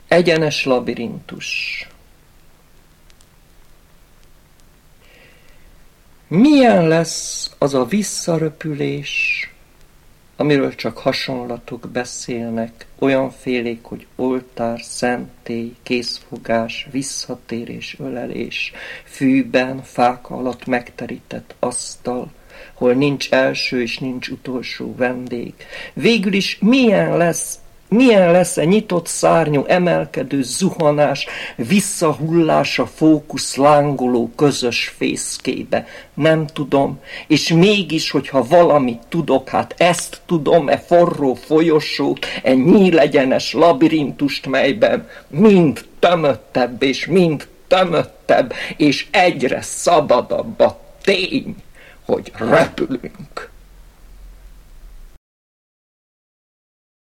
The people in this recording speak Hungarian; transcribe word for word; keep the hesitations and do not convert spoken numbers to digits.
Egyenes labirintus. Milyen lesz az a visszaröpülés, amiről csak hasonlatok beszélnek, olyan félék, hogy oltár, szentély, készfogás, visszatérés, ölelés, fűben, fák alatt megterített asztal, hol nincs első és nincs utolsó vendég. Végül is milyen lesz, milyen lesz-e nyitott szárnyú, emelkedő zuhanás, visszahullása fókusz lángoló közös fészkébe? Nem tudom, és mégis, hogyha valamit tudok, hát ezt tudom, e forró folyosót, e nyílegyenes labirintust, melyben mind tömöttebb és mind tömöttebb, és egyre szabadabb a tény, hogy repülünk.